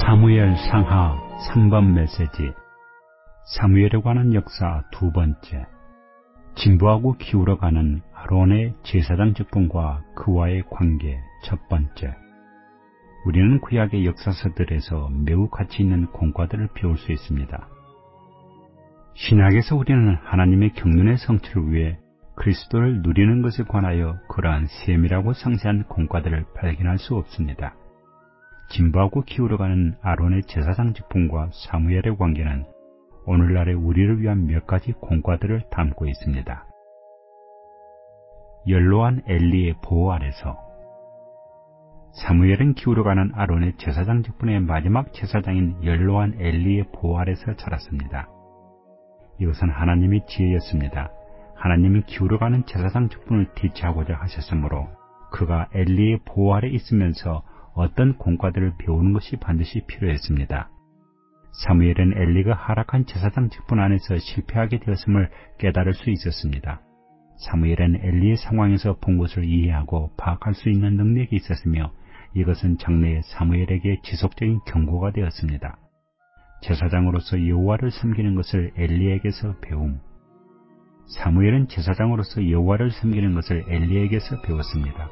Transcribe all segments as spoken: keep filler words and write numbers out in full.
사무엘 상하 삼 번 메시지. 사무엘에 관한 역사 두 번째. 진보하고 기울어가는 아론의 제사장 직분과 그와의 관계 첫 번째. 우리는 구약의 역사서들에서 매우 가치 있는 공과들을 배울 수 있습니다. 신약에서 우리는 하나님의 경륜의 성취를 위해 그리스도를 누리는 것에 관하여 그러한 세밀하고 상세한 공과들을 발견할 수 없습니다. 진보하고 기울어가는 아론의 제사장 직분과 사무엘의 관계는 오늘날의 우리를 위한 몇 가지 공과들을 담고 있습니다. 연로한 엘리의 보호 아래서. 사무엘은 기울어가는 아론의 제사장 직분의 마지막 제사장인 연로한 엘리의 보호 아래서 자랐습니다. 이것은 하나님의 지혜였습니다. 하나님은 기울어가는 제사장 직분을 대체하고자 하셨으므로 그가 엘리의 보호 아래 있으면서 어떤 공과들을 배우는 것이 반드시 필요했습니다. 사무엘은 엘리가 하락한 제사장 직분 안에서 실패하게 되었음을 깨달을 수 있었습니다. 사무엘은 엘리의 상황에서 본 것을 이해하고 파악할 수 있는 능력이 있었으며 이것은 장래의 사무엘에게 지속적인 경고가 되었습니다. 제사장으로서 여호와를 섬기는 것을 엘리에게서 배움. 사무엘은 제사장으로서 여호와를 섬기는 것을 엘리에게서 배웠습니다.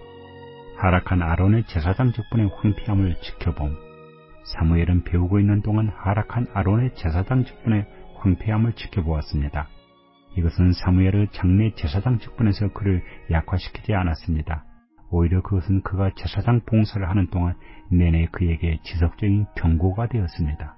하락한 아론의 제사장 직분의 황폐함을 지켜봄. 사무엘은 배우고 있는 동안 하락한 아론의 제사장 직분의 황폐함을 지켜보았습니다. 이것은 사무엘의 장래 제사장 직분에서 그를 약화시키지 않았습니다. 오히려 그것은 그가 제사장 봉사를 하는 동안 내내 그에게 지속적인 경고가 되었습니다.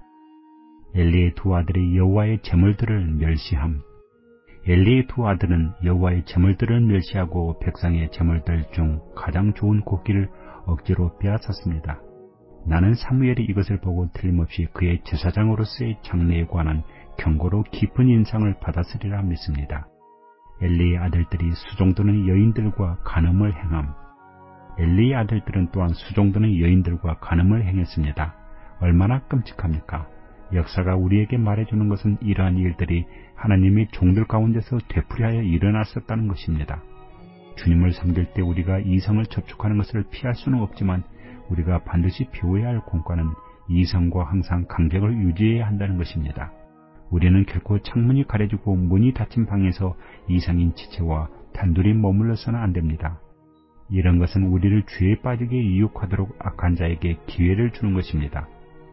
엘리의 두 아들이 여호와의 제물들을 멸시함. 엘리의 두 아들은 여호와의 제물들을 멸시하고 백성의 제물들 중 가장 좋은 곡기를 억지로 빼앗았습니다. 나는 사무엘이 이것을 보고 틀림없이 그의 제사장으로서의 장래에 관한 경고로 깊은 인상을 받았으리라 믿습니다. 엘리의 아들들이 수종드는 여인들과 간음을 행함. 엘리의 아들들은 또한 수종드는 여인들과 간음을 행했습니다. 얼마나 끔찍합니까? 역사가 우리에게 말해주는 것은 이러한 일들이 하나님의 종들 가운데서 되풀이하여 일어났었다는 것입니다. 주님을 섬길 때 우리가 이성을 접촉하는 것을 피할 수는 없지만 우리가 반드시 배워야 할 공과는 이성과 항상 간격을 유지해야 한다는 것입니다. 우리는 결코 창문이 가려지고 문이 닫힌 방에서 이성인 지체와 단둘이 머물러서는 안 됩니다. 이런 것은 우리를 죄에 빠지게 유혹하도록 악한 자에게 기회를 주는 것입니다.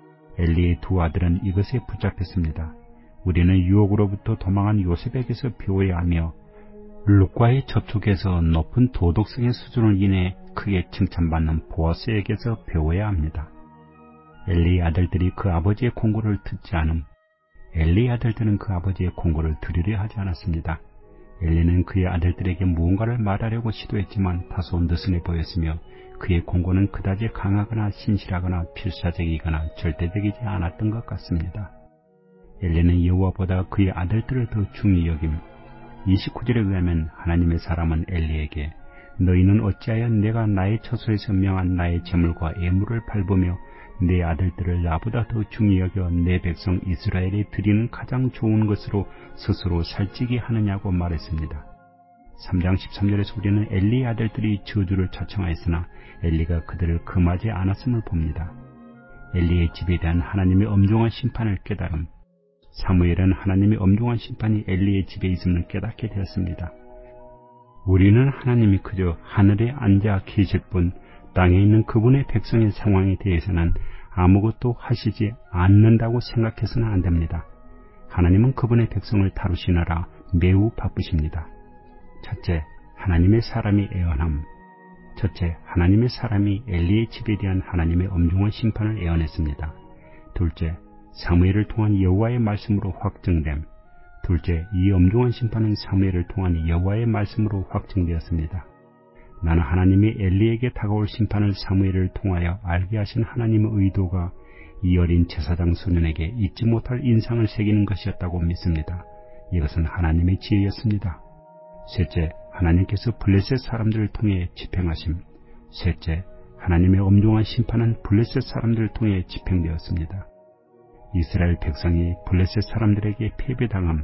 엘리의 두 아들은 이것에 붙잡혔습니다. 우리는 유혹으로부터 도망한 요셉에게서 배워야 하며 룻과의 접촉에서 높은 도덕성의 수준을 인해 크게 칭찬받는 보아스에게서 배워야 합니다. 엘리의 아들들이 그 아버지의 공고를 듣지 않음. 엘리의 아들들은 그 아버지의 공고를 들으려 하지 않았습니다. 엘리는 그의 아들들에게 무언가를 말하려고 시도했지만 다소 느슨해 보였으며 그의 공고는 그다지 강하거나 신실하거나 필사적이거나 절대적이지 않았던 것 같습니다. 엘리는 여호와보다 그의 아들들을 더 중히 여김. 이십구 절에 의하면 하나님의 사람은 엘리에게 너희는 어찌하여 내가 나의 처소에서 명한 나의 제물과 예물을 밟으며 내 아들들을 나보다 더 중히 여겨 내 백성 이스라엘이 드리는 가장 좋은 것으로 스스로 살찌게 하느냐고 말했습니다. 삼 장 십삼 절에서 우리는 엘리의 아들들이 저주를 자청하였으나 엘리가 그들을 금하지 않았음을 봅니다. 엘리의 집에 대한 하나님의 엄중한 심판을 깨달음. 사무엘은 하나님의 엄중한 심판이 엘리의 집에 있음을 깨닫게 되었습니다. 우리는 하나님이 그저 하늘에 앉아 계실 뿐 땅에 있는 그분의 백성의 상황에 대해서는 아무것도 하시지 않는다고 생각해서는 안 됩니다. 하나님은 그분의 백성을 다루시느라 매우 바쁘십니다. 첫째, 하나님의 사람이 애언함. 첫째, 하나님의 사람이 엘리의 집에 대한 하나님의 엄중한 심판을 애언했습니다. 둘째, 사무엘을 통한 여호와의 말씀으로 확증됨. 둘째, 이 엄중한 심판은 사무엘을 통한 여호와의 말씀으로 확증되었습니다. 나는 하나님이 엘리에게 다가올 심판을 사무엘을 통하여 알게 하신 하나님의 의도가 이 어린 제사장 소년에게 잊지 못할 인상을 새기는 것이었다고 믿습니다. 이것은 하나님의 지혜였습니다. 셋째, 하나님께서 블레셋 사람들을 통해 집행하심. 셋째, 하나님의 엄중한 심판은 블레셋 사람들을 통해 집행되었습니다. 이스라엘 백성이 블레셋 사람들에게 패배당함.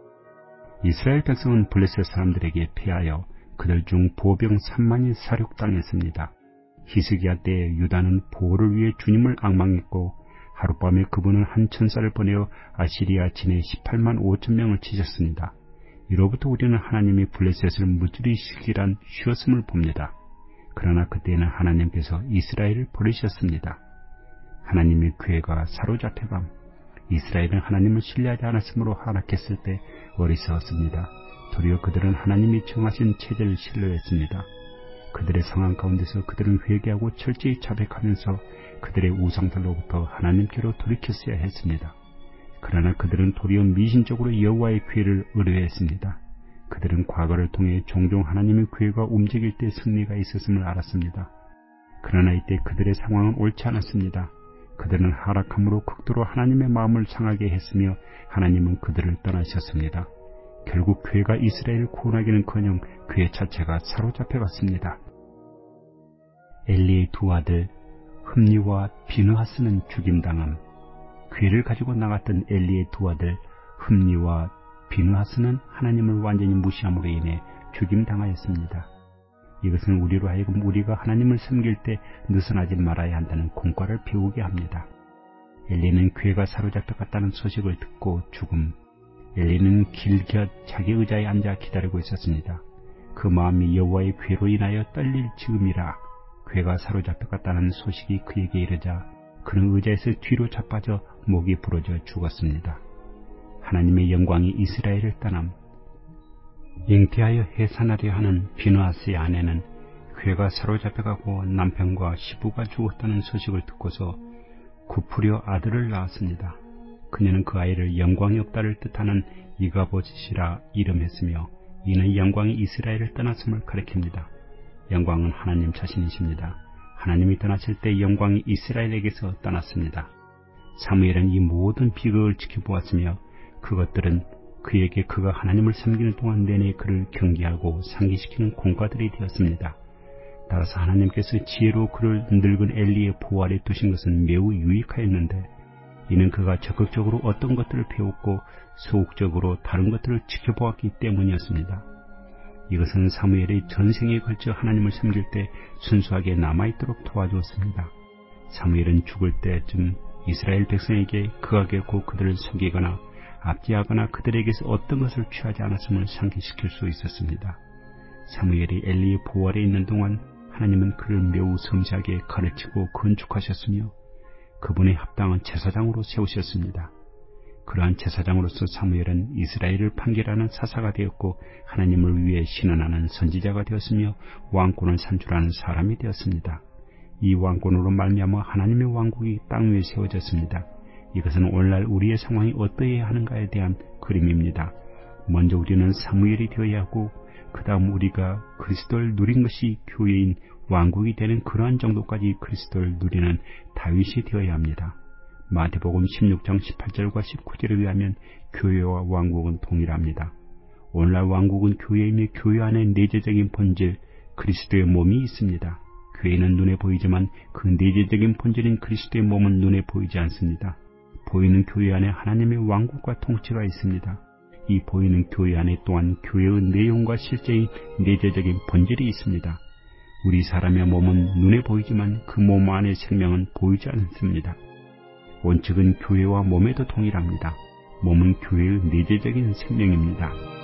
이스라엘 백성은 블레셋 사람들에게 패하여 그들 중 보병 삼만이 사륙당했습니다. 히스기야 때에 유다는 보호를 위해 주님을 앙망했고 하룻밤에 그분은 한 천사를 보내어 아시리아 진에 십팔만 오천 명을 치셨습니다. 이로부터 우리는 하나님이 블레셋을 무찌르 시기란 쉬었음을 봅니다. 그러나 그때는 하나님께서 이스라엘을 버리셨습니다. 하나님의 교회가 사로잡혀감, 이스라엘은 하나님을 신뢰하지 않았으므로 하락했을 때 어리석었습니다. 도리어 그들은 하나님이 정하신 체제를 신뢰했습니다. 그들의 상황 가운데서 그들은 회개하고 철저히 자백하면서 그들의 우상들로부터 하나님께로 돌이켰어야 했습니다. 그러나 그들은 도리어 미신적으로 여호와의 교회를 의뢰했습니다. 그들은 과거를 통해 종종 하나님의 교회가 움직일 때 승리가 있었음을 알았습니다. 그러나 이때 그들의 상황은 옳지 않았습니다. 그들은 하락함으로 극도로 하나님의 마음을 상하게 했으며 하나님은 그들을 떠나셨습니다. 결국 교회가 이스라엘을 구원하기는커녕 교회 자체가 사로잡혀갔습니다. 엘리의 두 아들 흠니와 비느하스는 죽임당함. 교회를 가지고 나갔던 엘리의 두 아들 흠니와 비느하스는 하나님을 완전히 무시함으로 인해 죽임당하였습니다. 이것은 우리로 하여금 우리가 하나님을 섬길 때 느슨하지 말아야 한다는 공과를 배우게 합니다. 엘리는 교회가 사로잡혀갔다는 소식을 듣고 죽음. 엘리는 길곁 자기 의자에 앉아 기다리고 있었습니다. 그 마음이 여호와의 괴로 인하여 떨릴 즈음이라. 괴가 사로잡혀갔다는 소식이 그에게 이르자 그는 의자에서 뒤로 자빠져 목이 부러져 죽었습니다. 하나님의 영광이 이스라엘을 떠남. 잉태하여 해산하려 하는 비느하스의 아내는 괴가 사로잡혀가고 남편과 시부가 죽었다는 소식을 듣고서 굽으려 아들을 낳았습니다. 그녀는 그 아이를 영광이 없다를 뜻하는 이가봇이라 이름했으며 이는 영광이 이스라엘을 떠났음을 가리킵니다. 영광은 하나님 자신이십니다. 하나님이 떠나실 때 영광이 이스라엘에게서 떠났습니다. 사무엘은 이 모든 비극을 지켜보았으며 그것들은 그에게 그가 하나님을 섬기는 동안 내내 그를 경계하고 상기시키는 공과들이 되었습니다. 따라서 하나님께서 지혜로 그를 늙은 엘리의 보호 아래 두신 것은 매우 유익하였는데 이는 그가 적극적으로 어떤 것들을 배웠고 소극적으로 다른 것들을 지켜보았기 때문이었습니다. 이것은 사무엘의 전생에 걸쳐 하나님을 섬길 때 순수하게 남아있도록 도와주었습니다. 사무엘은 죽을 때쯤 이스라엘 백성에게 그가 결코 그들을 속이거나 압제하거나 그들에게서 어떤 것을 취하지 않았음을 상기시킬 수 있었습니다. 사무엘이 엘리의 보호 아래 있는 동안 하나님은 그를 매우 섬세하게 가르치고 건축하셨으며 그분의 합당한 제사장으로 세우셨습니다. 그러한 제사장으로서 사무엘은 이스라엘을 판결하는 사사가 되었고 하나님을 위해 신원하는 선지자가 되었으며 왕권을 산출하는 사람이 되었습니다. 이 왕권으로 말미암아 하나님의 왕국이 땅 위에 세워졌습니다. 이것은 오늘날 우리의 상황이 어떠해야 하는가에 대한 그림입니다. 먼저 우리는 사무엘이 되어야 하고 그 다음 우리가 그리스도를 누린 것이 교회인 왕국이 되는 그러한 정도까지 그리스도를 누리는 다윗이 되어야 합니다. 마태복음 십육 장 십팔 절과 십구 절에 의하면 교회와 왕국은 동일합니다. 오늘날 왕국은 교회이며 교회 안에 내재적인 본질, 그리스도의 몸이 있습니다. 교회는 눈에 보이지만 그 내재적인 본질인 그리스도의 몸은 눈에 보이지 않습니다. 보이는 교회 안에 하나님의 왕국과 통치가 있습니다. 이 보이는 교회 안에 또한 교회의 내용과 실제의 내재적인 본질이 있습니다. 우리 사람의 몸은 눈에 보이지만 그 몸 안의 생명은 보이지 않습니다. 원칙은 교회와 몸에도 동일합니다. 몸은 교회의 내재적인 생명입니다.